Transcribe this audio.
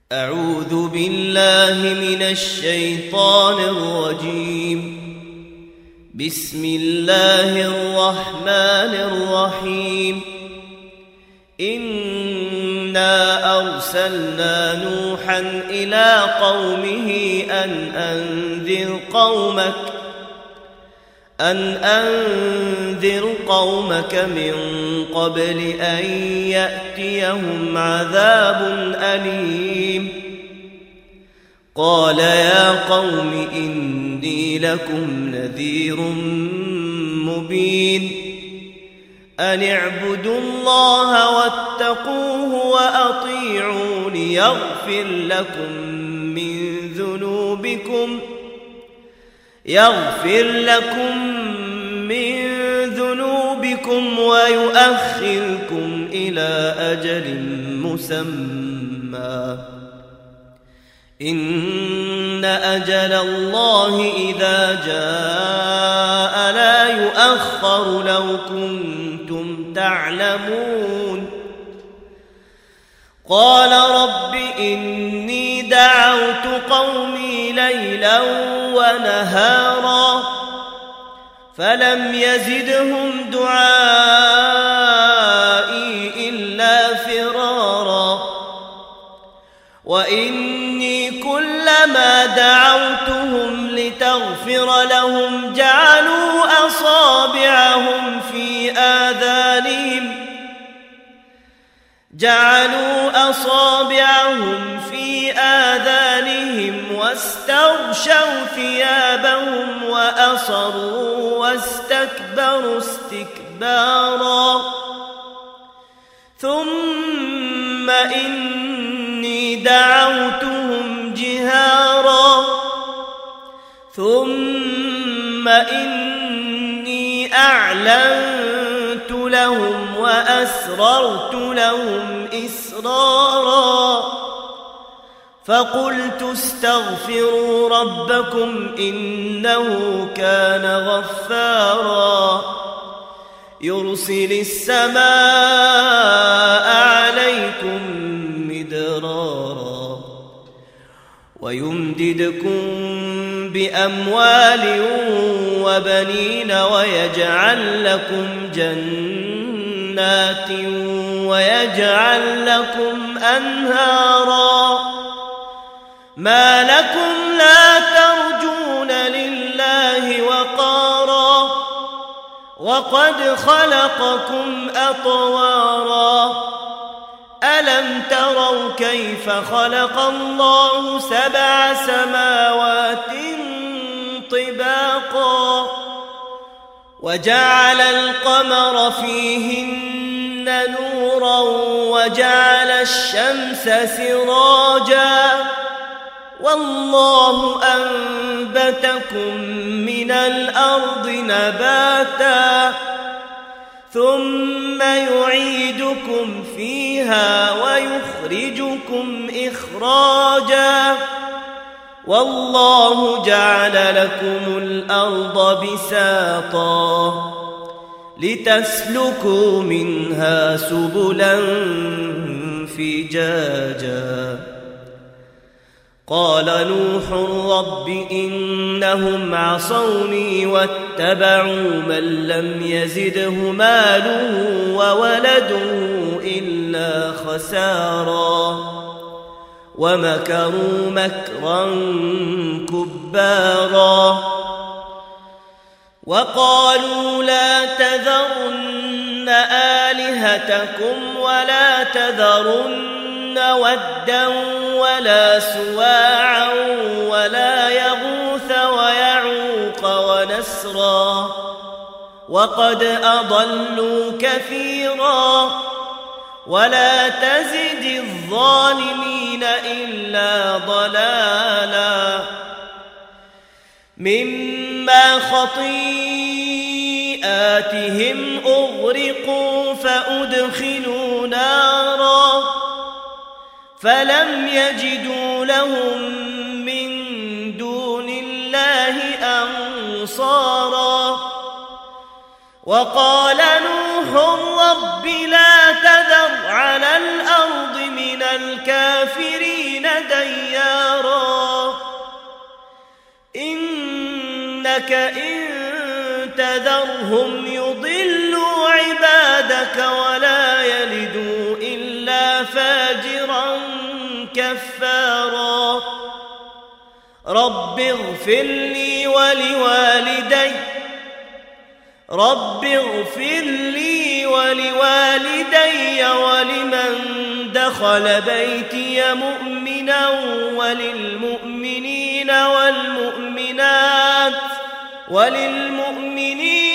أعوذ بالله من الشيطان الرجيم. بسم الله الرحمن الرحيم. إنا أرسلنا نوحا إلى قومه أن أنذر قومك من قبل أن يأتيهم عذاب أليم. قال يا قوم إني لكم نذير مبين. أن اعبدوا الله واتقوه وأطيعون يغفر لكم من ذنوبكم ويؤخركم إلى أجل مسمى. إن أجل الله إذا جاء لا يؤخر لو كنتم تعلمون. قال رب إني دعوت قومي ليلا ونهارا فلم يزدهم دعائي إلا فرارا. وإني كلما دعوتهم لتغفر لهم جعلوا أصابعهم في آذانهم واستغشوا ثيابهم وأصروا واستكبروا استكبارا. ثم إني دعوتهم جهارا ثم إني أعلنت لهم وأسررت لهم إسرارا. فقلت استغفروا ربكم إنه كان غفارا يرسل السماء عليكم مدرارا ويمددكم بأموال وبنين ويجعل لكم جنات ويجعل لكم أنهارا. ما لكم لا ترجون لله وقارا وقد خلقكم أطوارا. ألم تروا كيف خلق الله 7 سماوات طباقا وجعل القمر فيهن نورا وجعل الشمس سراجا والله أنبتكم من الأرض نباتا ثم يعيدكم فيها ويخرجكم إخراجا والله جعل لكم الأرض بساطا لتسلكوا منها سبلا فجاجا. قال نوح رب إنهم عصوني واتبعوا من لم يزده ماله وولده إلا خسارا ومكروا مكرا كبارا. وقالوا لا تذرن آلهتكم ولا تذرن ودا ولا سواعا ولا يغوث ويعوق ونسرا وقد أضلوا كثيرا ولا تزد الظالمين إلا ضلالا. مما خطيئاتهم أغرقوا فأدخلوا نارا فلم يجدوا لهم من دون الله أنصارا. وقال نوح رب لا تذر على الأرض من الكافرين ديارا إنك إن تذرهم يضلوا عبادك ولا يلدوا إلا فاجرا كفارا رب اغفر لي ولوالدي ولمن دخل بيتي مؤمنا والمؤمنين